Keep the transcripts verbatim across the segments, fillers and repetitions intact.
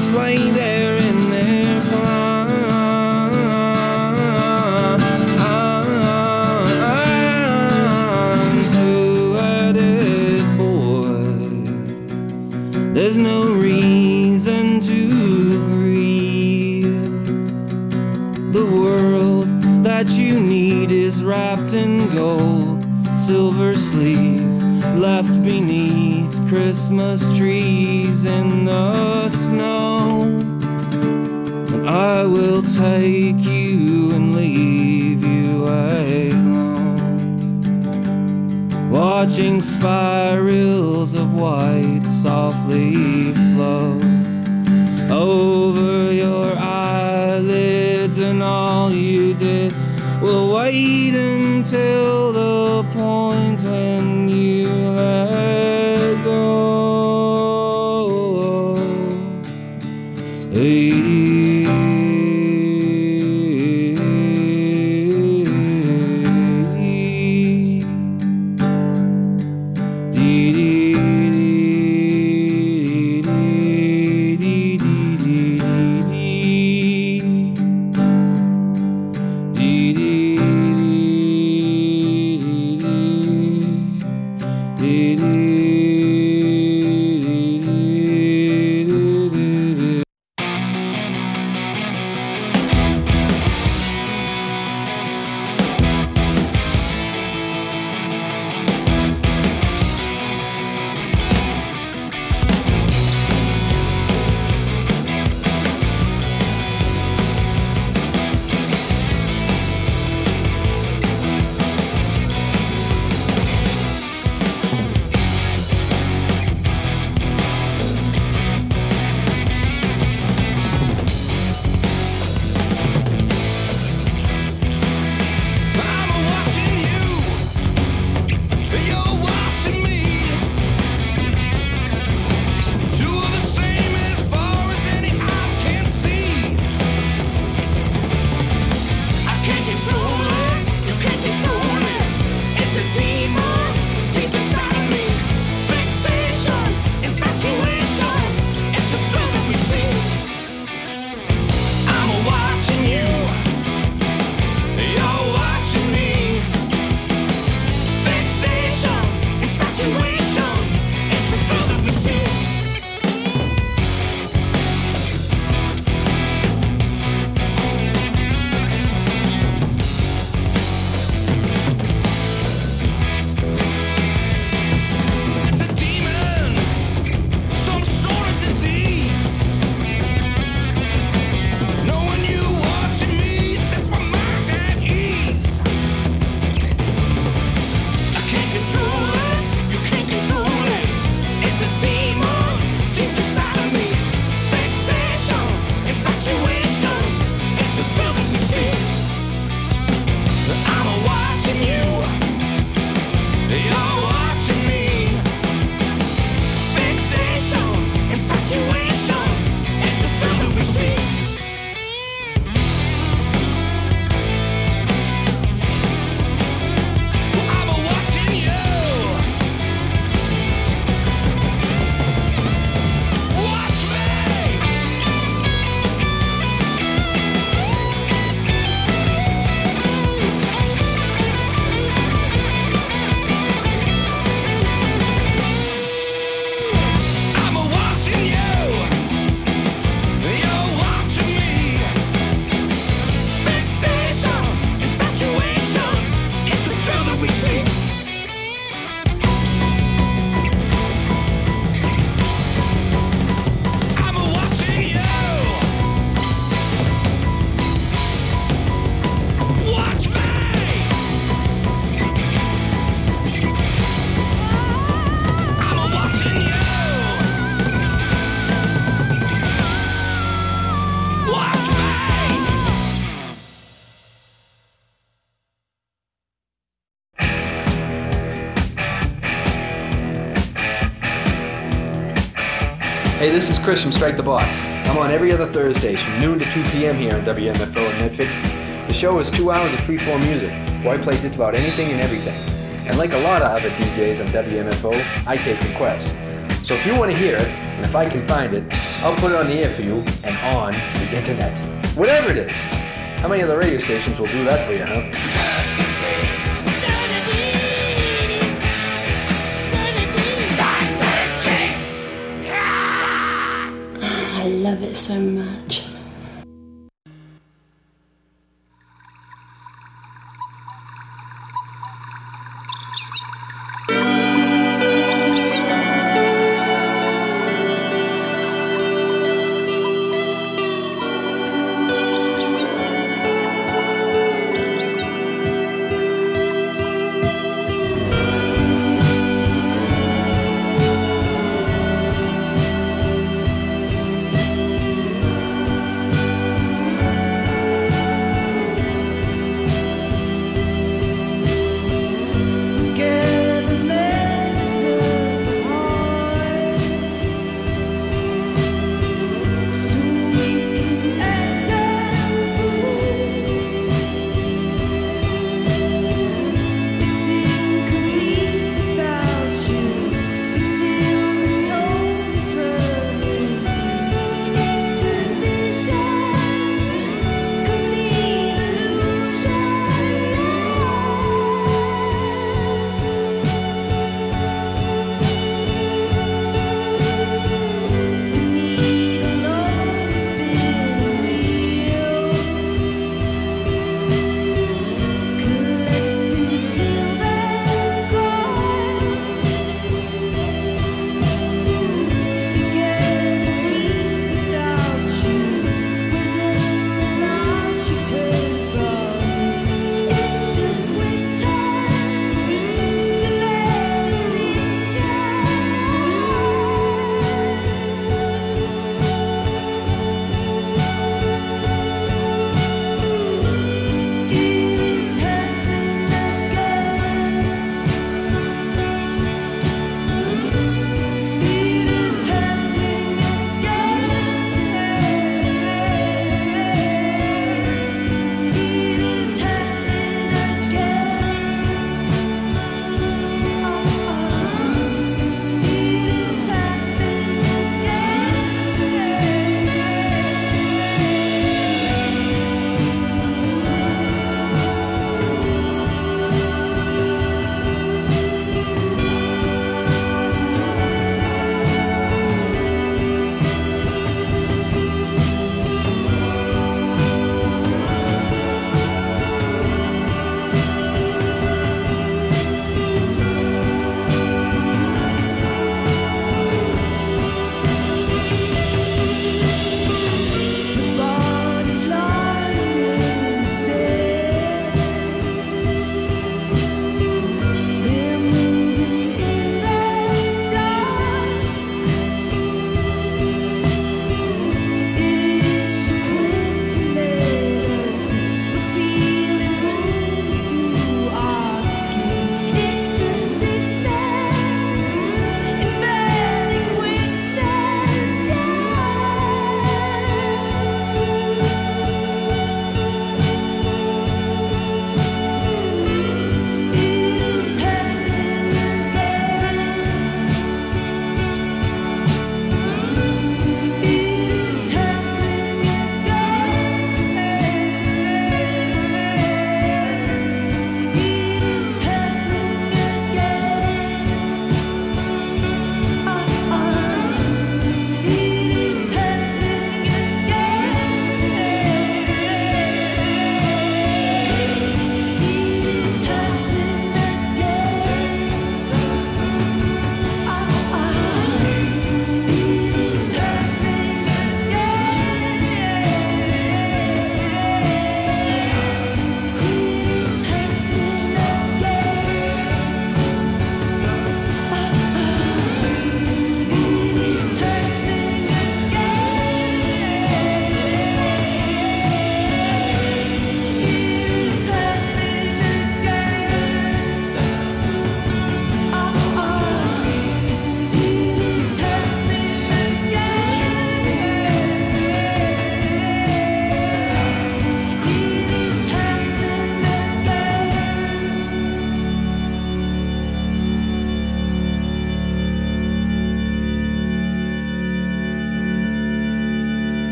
just lay there in their prime. Two-headed boy, there's no reason to grieve. The world that you need is wrapped in gold, silver sleeves left beneath Christmas trees in the snow. And I will take you and leave you alone, watching spirals of white softly flow over your eyelids, and all you did will wait until the point when you let go. Hey. Hey, this is Chris from Strike the Box. I'm on every other Thursdays from noon to two p m here on W M F O in Medford. The show is two hours of free-form music, where I play just about anything and everything. And like a lot of other D Js on W M F O, I take requests. So if you want to hear it, and if I can find it, I'll put it on the air for you and on the internet. Whatever it is. How many of the radio stations will do that for you, huh? I love it so much.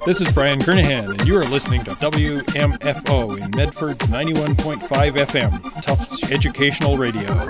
This is Brian Kernahan, and you are listening to W M F O in Medford ninety-one point five F M, Tufts Educational Radio.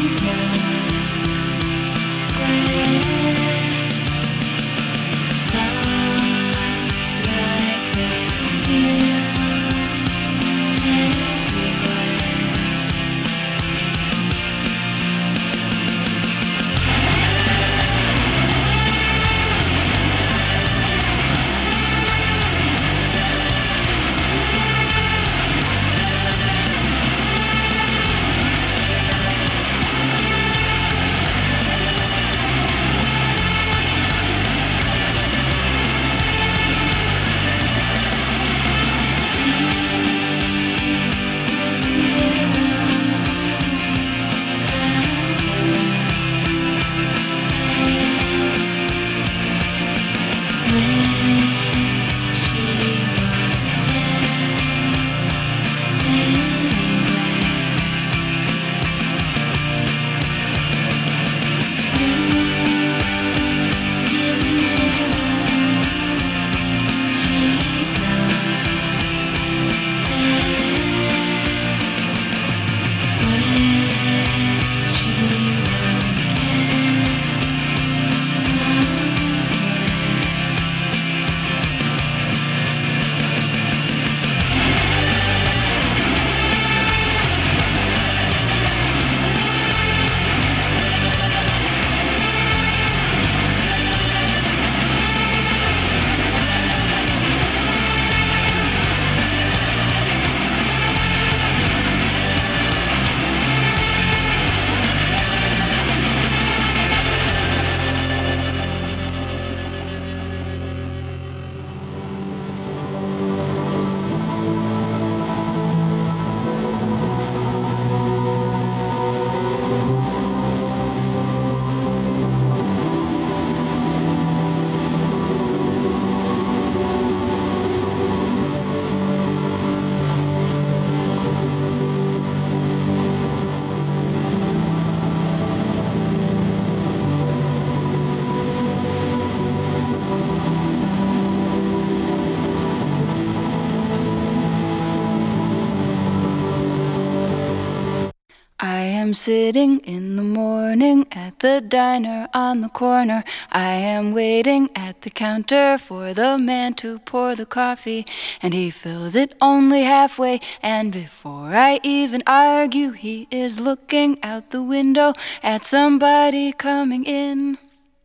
am sitting in the morning at the diner on the corner. I am waiting at the counter for the man to pour the coffee, and he fills it only halfway, and before I even argue, he is looking out the window at somebody coming in.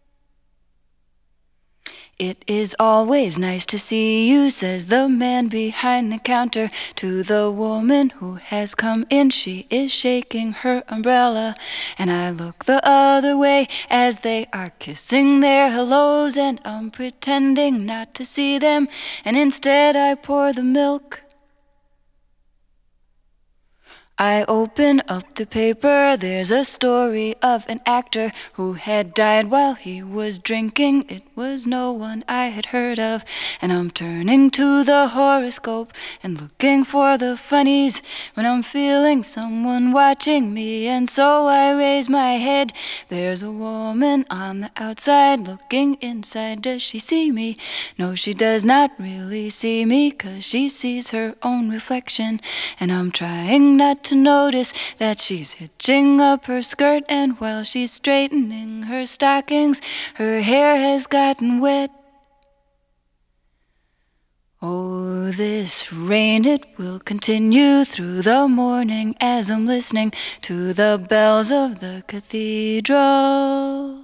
It is always nice to see you, says the man behind the counter to the woman who has come in. She is shaking her umbrella, and I look the other way as they are kissing their hellos, and I'm pretending not to see them, and instead I pour the milk. I open up the paper, there's a story of an actor who had died while he was drinking. It was no one I had heard of, and I'm turning to the horoscope and looking for the funnies when I'm feeling someone watching me, and so I raise my head. There's a woman on the outside looking inside. Does she see me? No, she does not really see me, 'cause she sees her own reflection, and I'm trying not to to notice that she's hitching up her skirt, and while she's straightening her stockings, her hair has gotten wet. Oh, this rain, it will continue through the morning as I'm listening to the bells of the cathedral.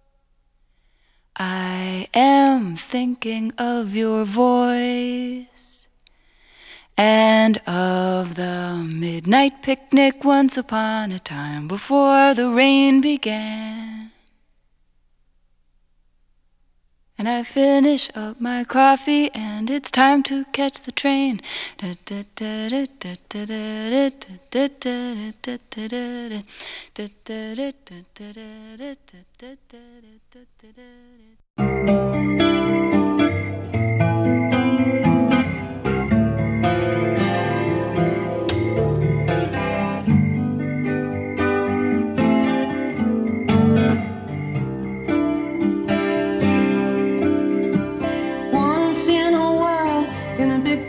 I am thinking of your voice and of the midnight picnic once upon a time before the rain began. And I finish up my coffee and it's time to catch the train.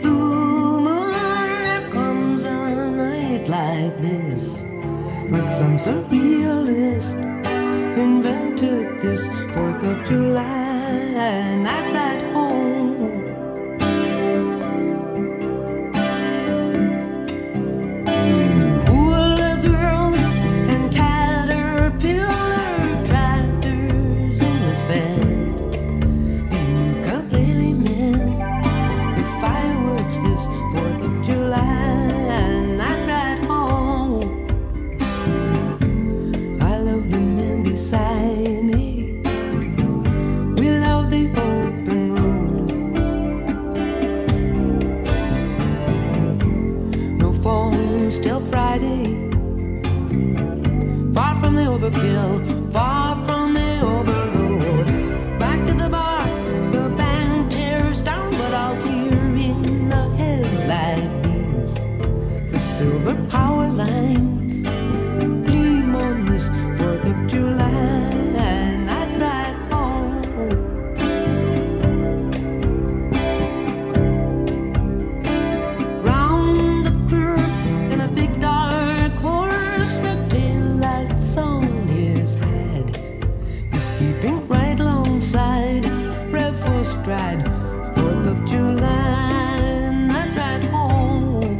Some surrealist invented this fourth of July night ride home. Hula girls and caterpillar tractors in the sand, the ukulele men, the fireworks this fourth of July night ride home. I love the men beside me. We love the open road. No phones till Friday. Far from the overkill, far from the overload. Back to the bar, the band tears down, but I'll hear in the headlight beams the silver power lines gleam on this fourth of July night ride home. Round the curve in a big dark horse, red taillights on his head, he's keeping right alongside, rev for stride, fourth of July night ride home.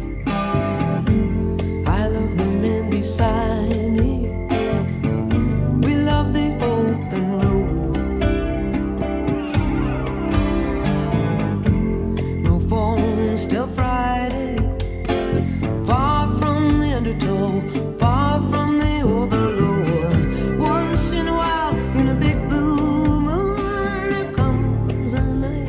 I love the men beside me. We love the open road. No phones till Friday. Far from the undertow, far from the overload. Once in a while, in a big blue moon, there comes a night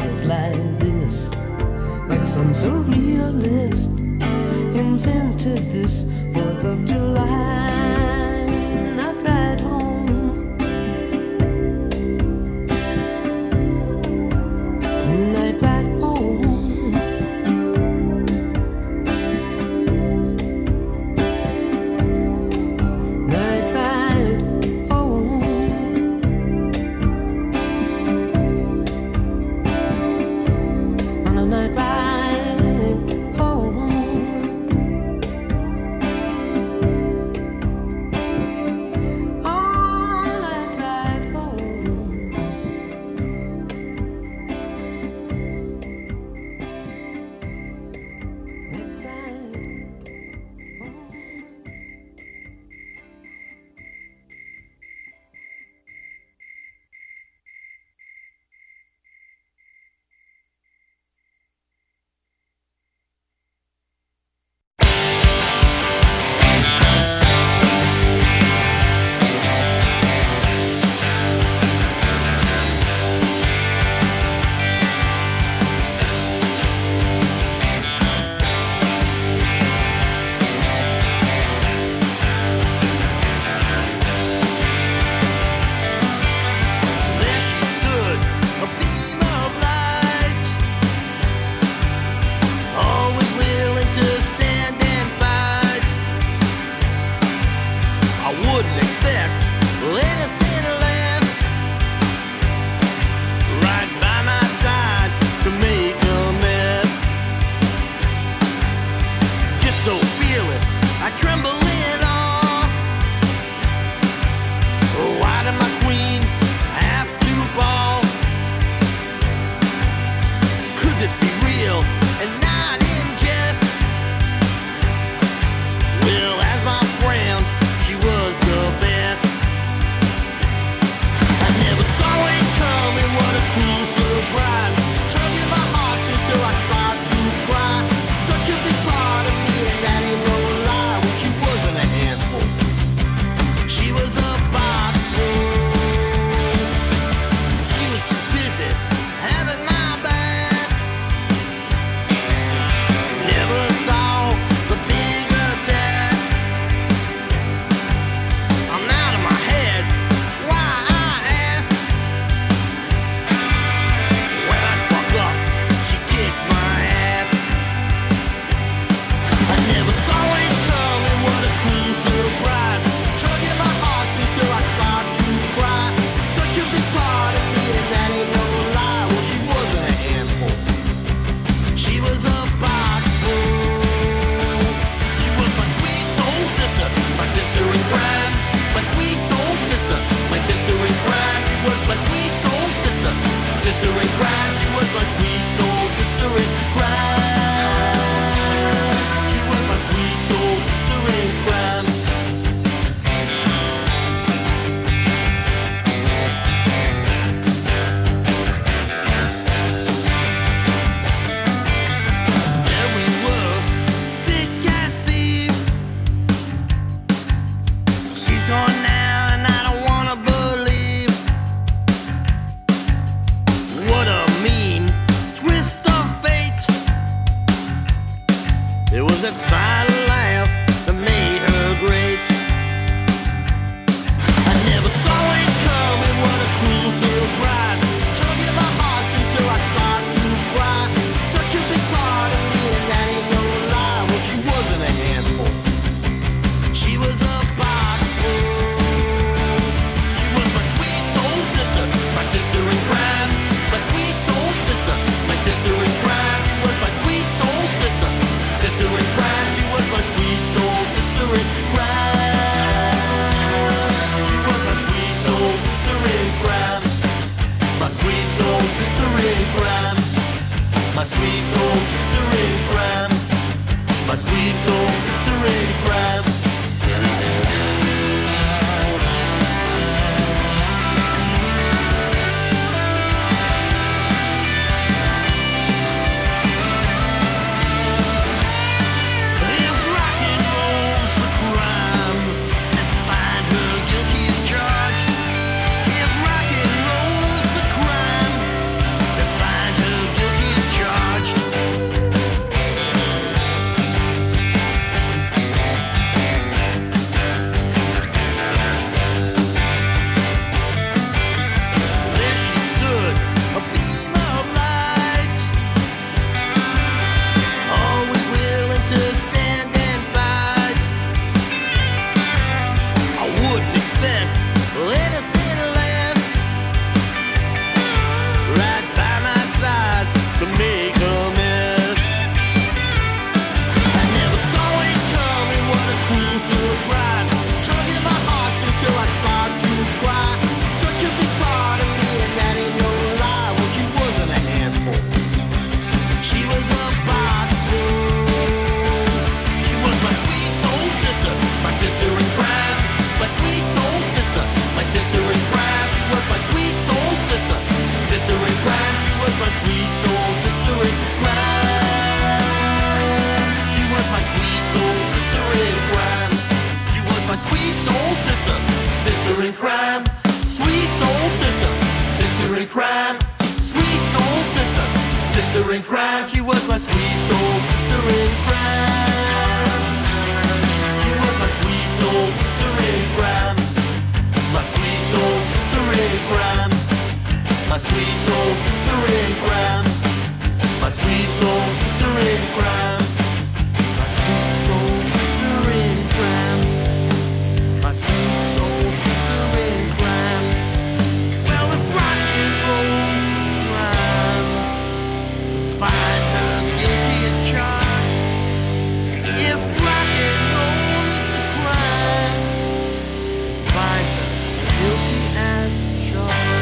sister in crime. She was my sweet soul sister in crime. She was my sweet soul sister in crime. My sweet soul sister in crime. My sweet soul sister in crime. My sweet soul sister in crime. My sweet soul sister in crime. My sweet soul sister in crime. Well, if rock and roll's the crime, find her guilty as charged. If rock and roll is the crime, find her guilty as charged.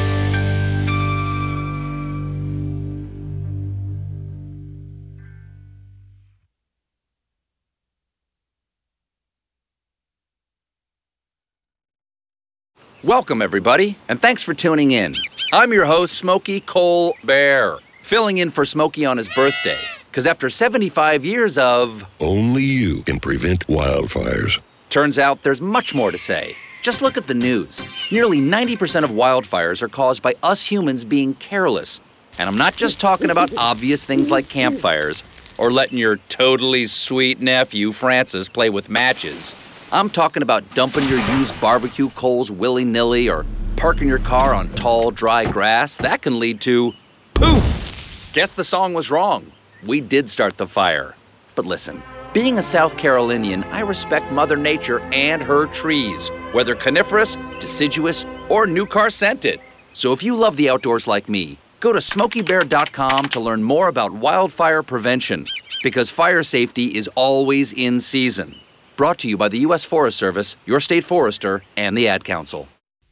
Welcome, everybody, and thanks for tuning in. I'm your host, Smokey Cole Bear, filling in for Smokey on his birthday, because after seventy-five years of... Only you can prevent wildfires. Turns out there's much more to say. Just look at the news. Nearly ninety percent of wildfires are caused by us humans being careless. And I'm not just talking about obvious things like campfires, or letting your totally sweet nephew, Francis, play with matches. I'm talking about dumping your used barbecue coals willy-nilly or parking your car on tall, dry grass. That can lead to poof! Guess the song was wrong. We did start the fire. But listen, being a South Carolinian, I respect Mother Nature and her trees, whether coniferous, deciduous, or new car scented. So if you love the outdoors like me, go to smokey bear dot com to learn more about wildfire prevention, because fire safety is always in season. Brought to you by the U S Forest Service, your state forester, and the Ad Council.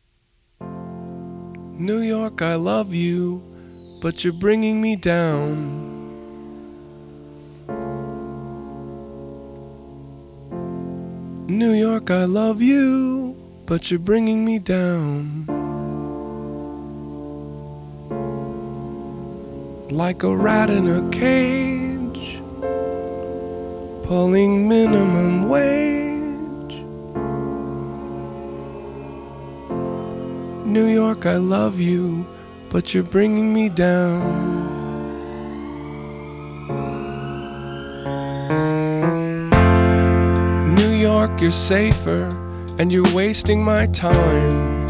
New York, I love you, but you're bringing me down. New York, I love you, but you're bringing me down. Like a rat in a cage, pulling minimum wage. New York, I love you, but you're bringing me down. New York, you're safer, and you're wasting my time.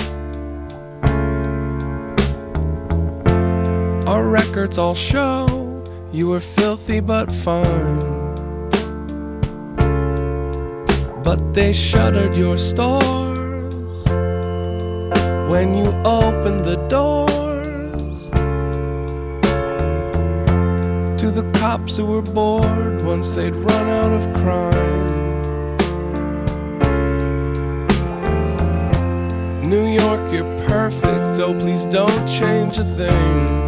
Our records all show you were filthy but fine. But they shuttered your stores when you opened the doors to the cops who were bored once they'd run out of crime. New York, you're perfect, oh please don't change a thing.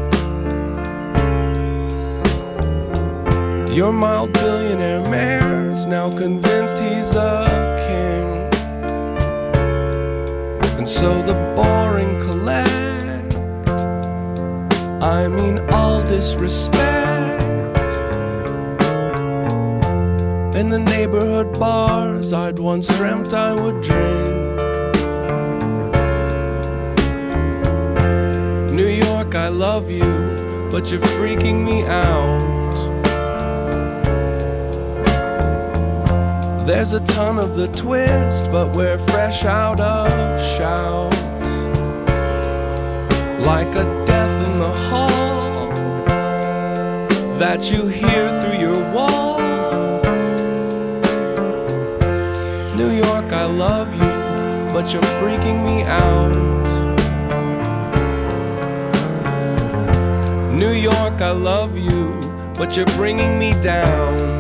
Your mild billionaire mayor's now convinced he's a king. And so the boring collect, I mean all disrespect. In the neighborhood bars I'd once dreamt I would drink. New York, I love you, but you're freaking me out. There's a ton of the twist, but we're fresh out of shout. Like a death in the hall that you hear through your wall. New York, I love you, but you're freaking me out. New York, I love you, but you're bringing me down.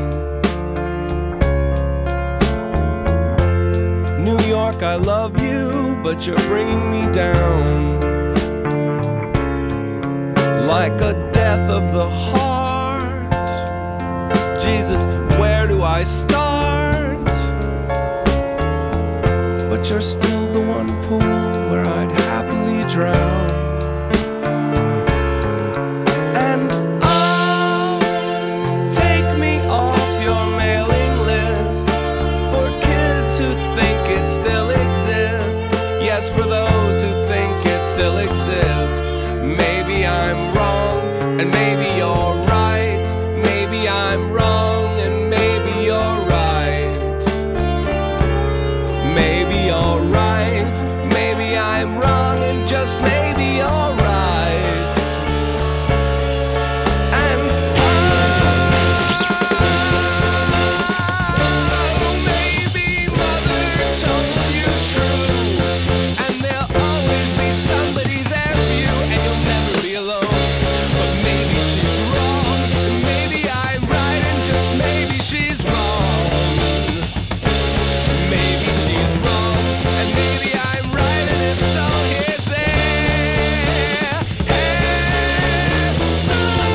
New York, I love you, but you're bringing me down. Like a death of the heart. Jesus, where do I start? But you're still the one pool where I'd happily drown. And oh, take me off your mailing list for kids who think it still exists. Yes, for those who think it still exists. Maybe I'm wrong, and maybe just may be alright. And oh, maybe mother told you true, and there'll always be somebody there for you, and you'll never be alone. But maybe she's wrong, and maybe I'm right, and just maybe she's wrong. Maybe she's wrong, and maybe I'm right, and if so, here's there. Here's the song.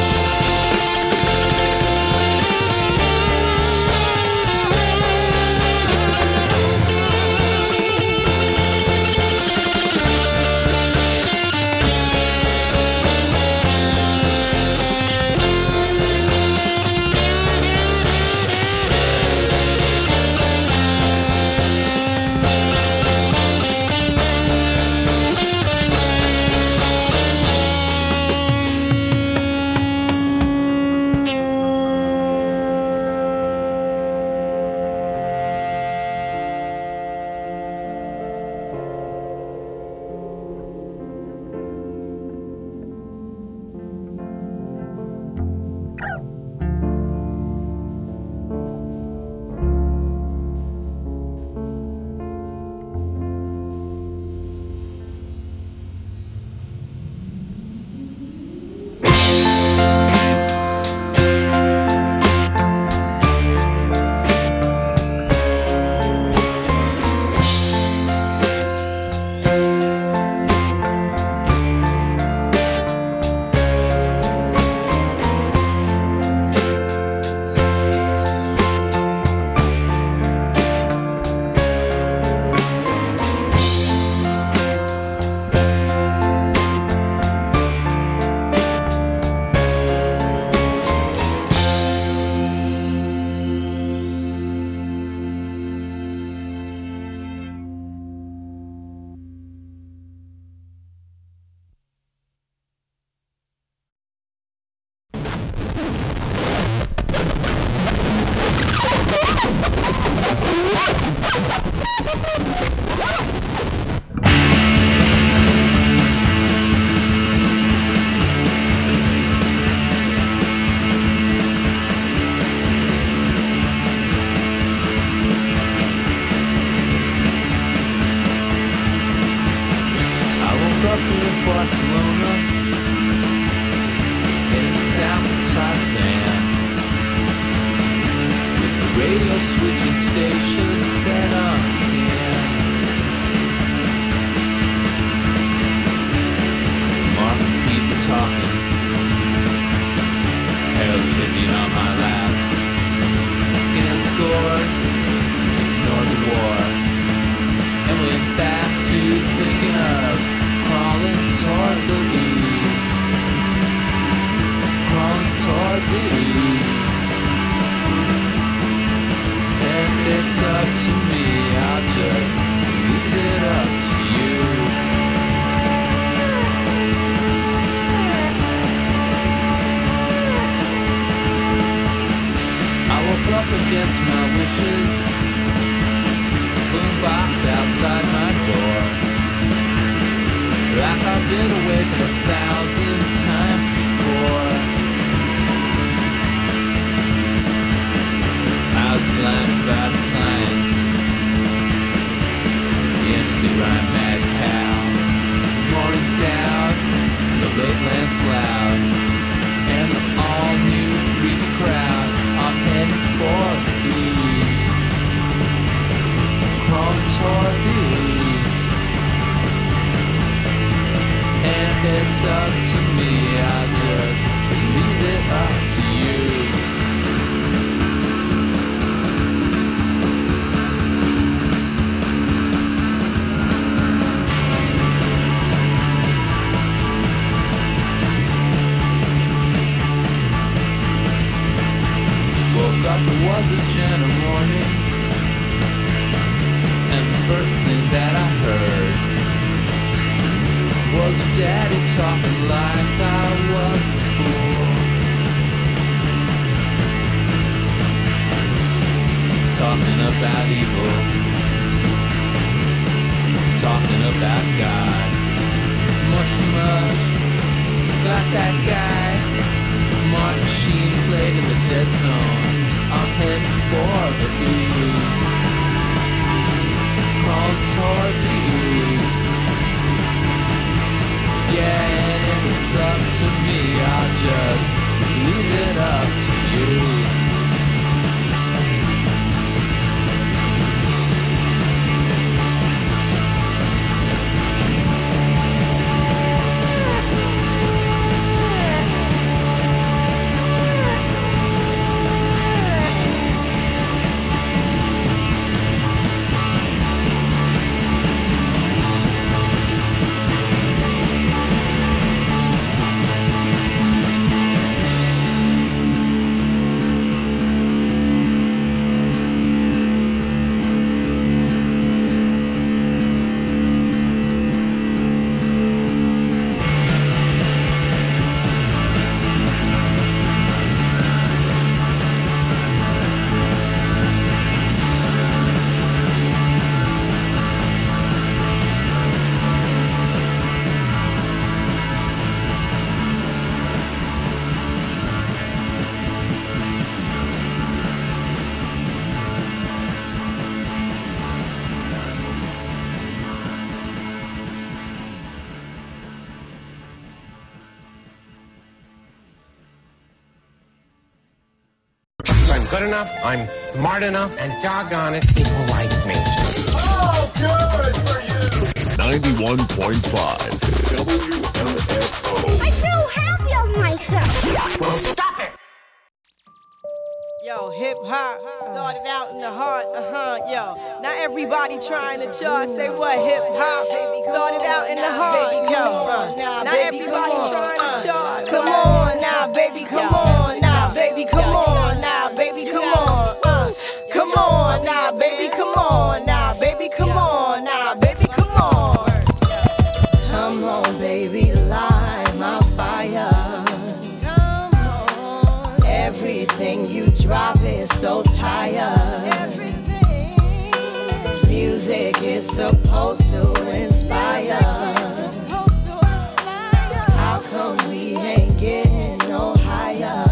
Barcelona, heading south to Rotterdam, with the radio switching station set on scan. Marking people talking, Herald Tribune on my lap, scan scores, Northern War, and went back to thinking of crawling toward the ooze, crawling toward the ooze. If it's up to me, I'll just leave it up to you. I woke up against my wishes, boombox outside my door. Like I've been awake a thousand times before. I was blind about science, the M C Rhyme Mad Cow, Morning Dowd, the late Lance Loud, and the all-new Threes crowd. I'm heading for the blues, crawling toward the ooze. And if it's up to me, I'll just leave it up to you. Woke up, it was a gentle morning, and the first thing that I heard was Daddy talking like I was a fool, talking about evil, talking about God. much, much about that guy. Martin Sheen played in the dead zone. I'm heading for the blues. Crawling toward the ooze. Yeah, and if it's up to me, I'll just leave it up to you. Good enough, I'm smart enough, and doggone it, people like me. Oh, good for you! ninety-one point five W M F O. I feel happy of myself. Well, stop it! Yo, hip hop started out in the heart, uh huh, yo. Now everybody trying to chart, say what hip hop started out in the heart, yo. Uh, now everybody trying to chart. Come on now, baby, come on now, baby, come on now, baby, come on. Uh, come on now, baby, come on now, baby, come on now, baby, come on. Come on, baby, light my fire. Everything you drop is so tired. Music is supposed to inspire. How come we ain't getting no higher?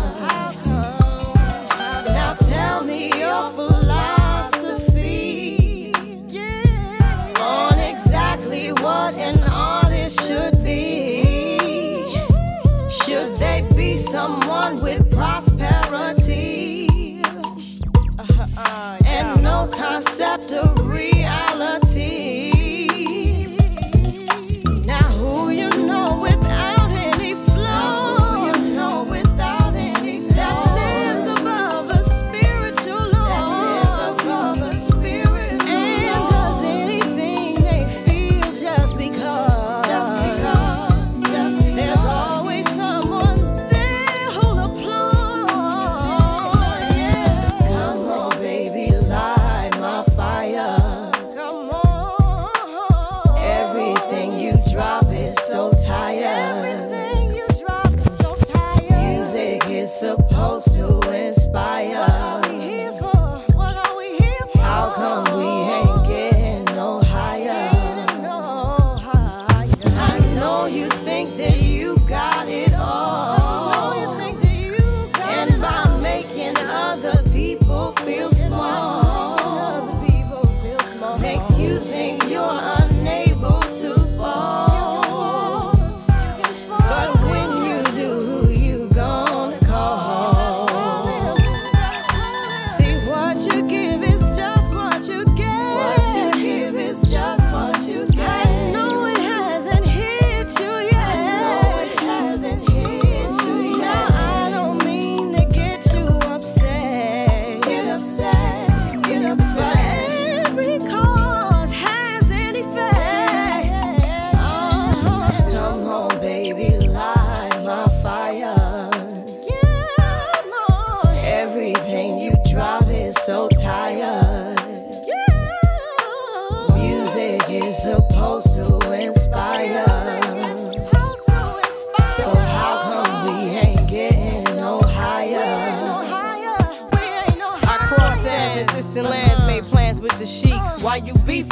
Now tell me your philosophy on exactly what an artist should be. Should they be someone with prosperity uh, uh, and no concept of reality? Now who you know without any flaws, who you know without any flaws, that lives above a spiritual law, above a spiritual and law, does anything they feel just because, just because, just because. There's always someone there who'll applaud. Yeah. Come on, baby, light my fire.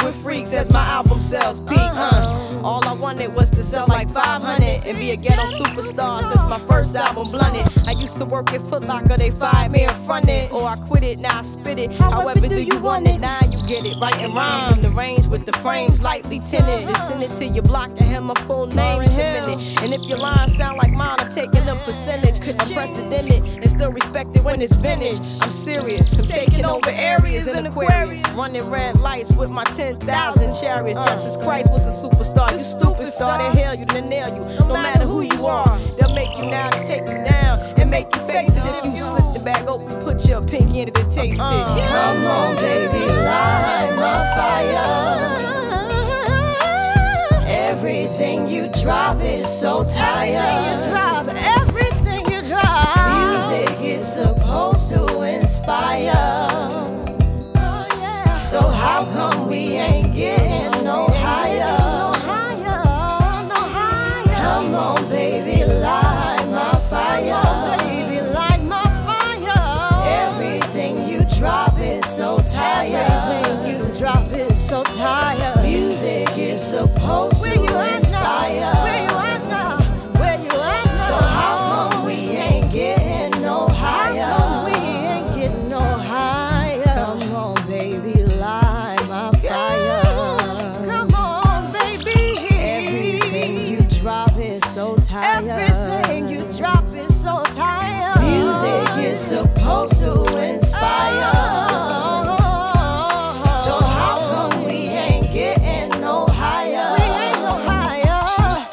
with freaks as my album sales peak. Uh, all I wanted was to sell like five hundred and be a ghetto superstar since my first album blunted. I used to work at Foot Locker, they fired me and fronted, or I quit it, now I spit it. However do you want it? Now you get it. Writing rhymes in the range with the frames lightly tinted. And send it to your block and have my full name submitted. And if your lines sound like mine, I'm taking a percentage. Unprecedented and still respected when it's vintage. I'm serious, I'm taking over areas in Aquarius, running red lights with my ten thousand chariots. Jesus Christ was a superstar, you stupid star. They hail you, they nail you, no matter who you are. They'll make you now to take you down and make you face it. If you slip the bag open, put your pinky in it and taste it. Come on, baby, light my fire. Everything you drop is so tired. You drop everything you drop. Music is supposed to inspire. Oh, yeah. So how come we ain't getting no higher? No higher, no higher. Come on, baby, light my fire. Come on, baby, light my fire. Everything you drop is so tired. Everything you drop is so tired. Music is supposed to inspire. Where you at now? Where you at now? So how come we ain't getting no higher? How come we ain't getting no higher? Come on, baby, light my fire. Come on, baby. Everything you drop is so tired. Everything you drop is so tired. Music is supposed to inspire. So how come we ain't getting no higher? We ain't no higher.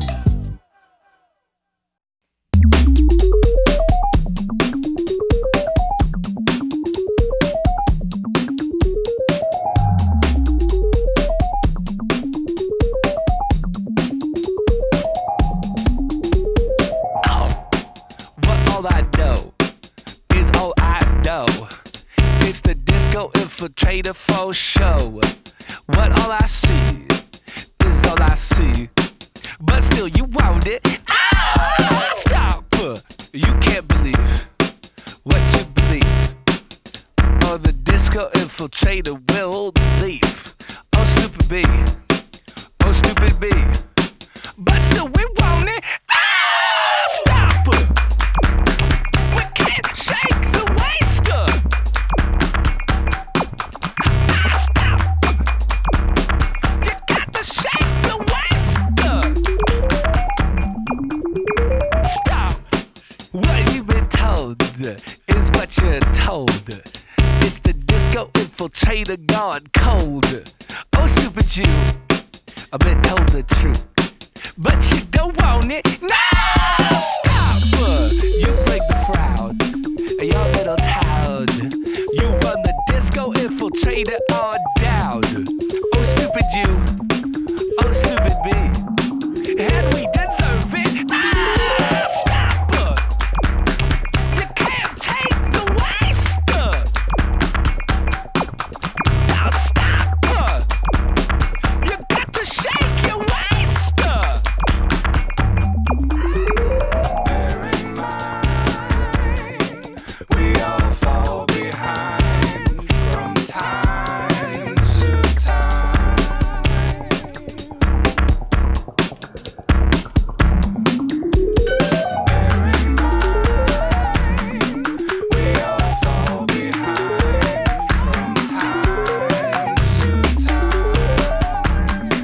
What all I know is all I know. It's the disco infiltrator for show. What all I see is all I see. But still you want it. Ah, stop. You can't believe what you believe. Or the disco infiltrator will leave. Oh stupid B. Oh stupid B. But still we want it. Ah, stop. We can't shake the waster. Ah, stop. You got to shake the waster. Stop. What you've been told is what you're told. It's the disco infiltrator gone cold. Oh stupid you, I've been told the truth. But you don't want it. No! Stop! You break the crowd, your little town. You run the disco infiltrator on down. Oh stupid you, oh stupid me. And we deserve it. Ah, stop! You can't take the waster. Now stop! You got to shake your waster. Bear in mind, we all fall behind from time to time. Bear in mind, we all fall behind from time to time.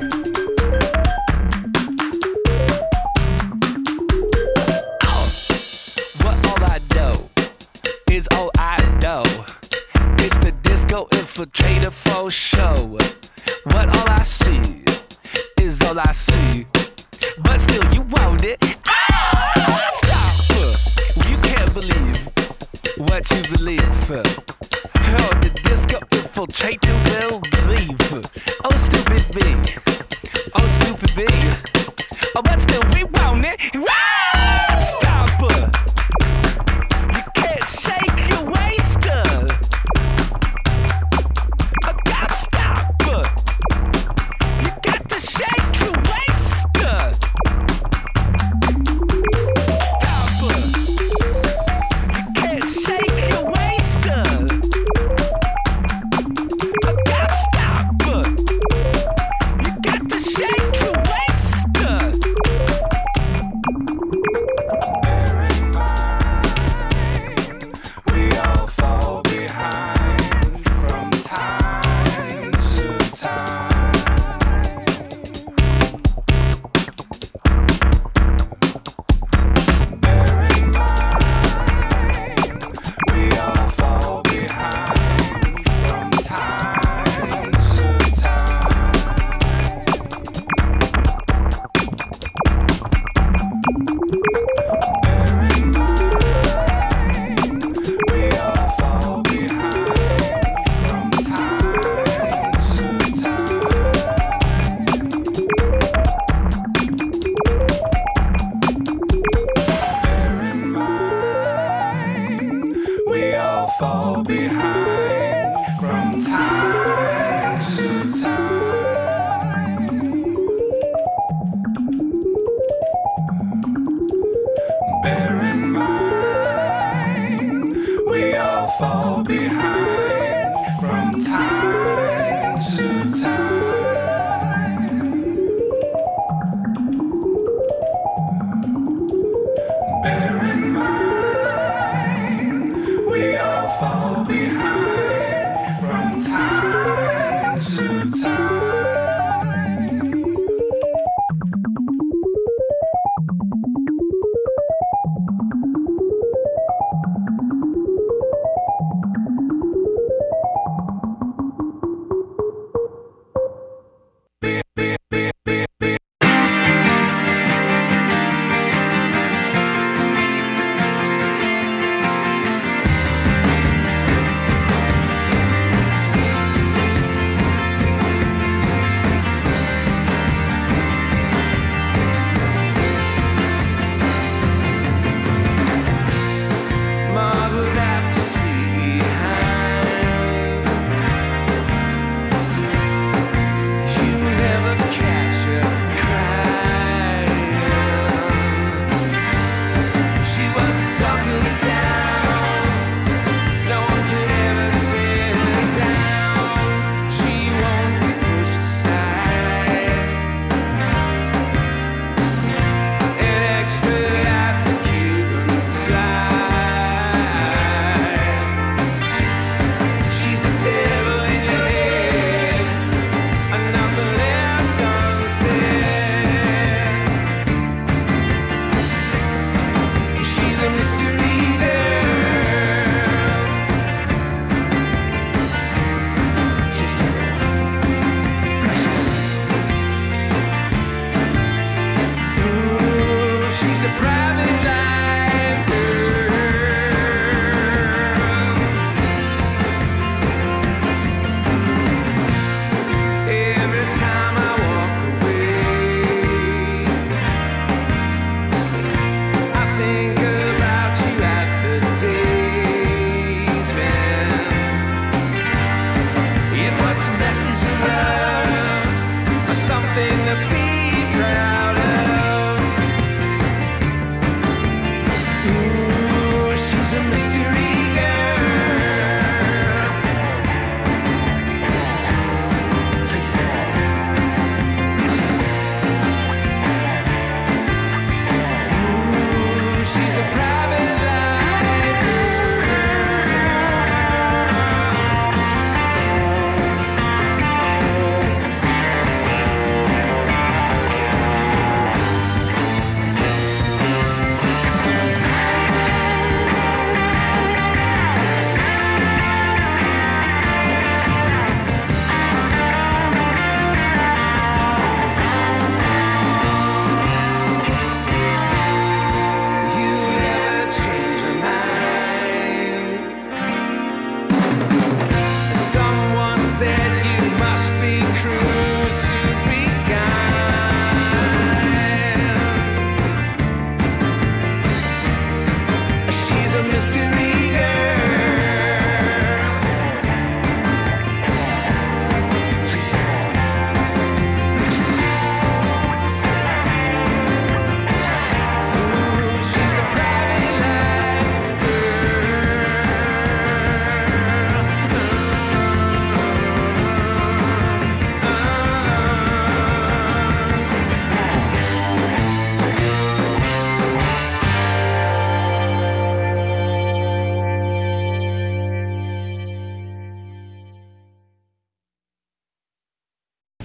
What all I know is all I know. It's the disco infiltrator for show. What all I see is all I see. But still you want it. Ah, stop. You can't believe what you believe. Oh, the disco infiltrator will leave. Oh stupid B. Oh stupid B. Oh but still we want it. Ah, stop. You can't shake your waster. I gotta stop. You got to shake your waster. Stop. You can't shake your waster. I gotta stop.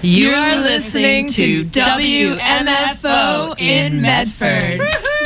You are listening to W M F O in Medford.